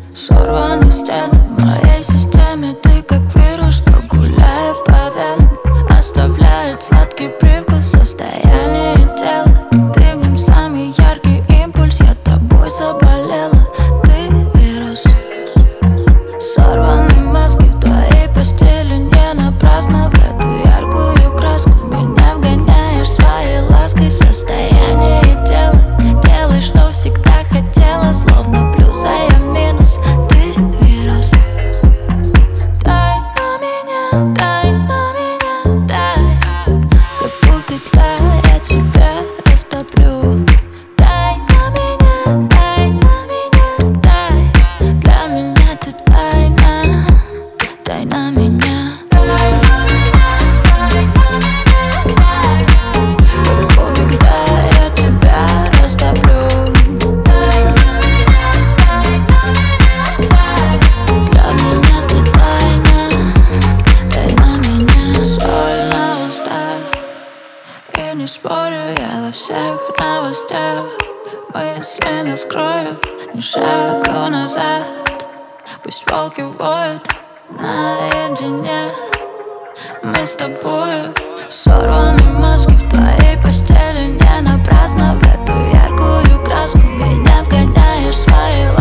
Сорваны стены в моей системе. Ты как вирус, что гуляя по венам оставляет сладкий привкус состояния тела. Ты в нем самый яркий импульс, я тобой заболела. Ты вирус. Сорваны маски в твоей постели не напрасно. В эту яркую краску меня вгоняешь своей лаской. Состояние тела, делай, что всегда хотела, словно плюс, а я минус. Ты вирус. Дай на меня, дай на меня, дай. Как у петля я тебя растоплю. Дай на меня, дай на меня, дай. Для меня ты тайна, дай на меня. Не спорю, я во всех новостях. Мысли нас кроют, ни шагу назад. Пусть волки воют наедине. Мы с тобою. Сорваны маски в твоей постели не напрасно. В эту яркую краску меня вгоняешь в свои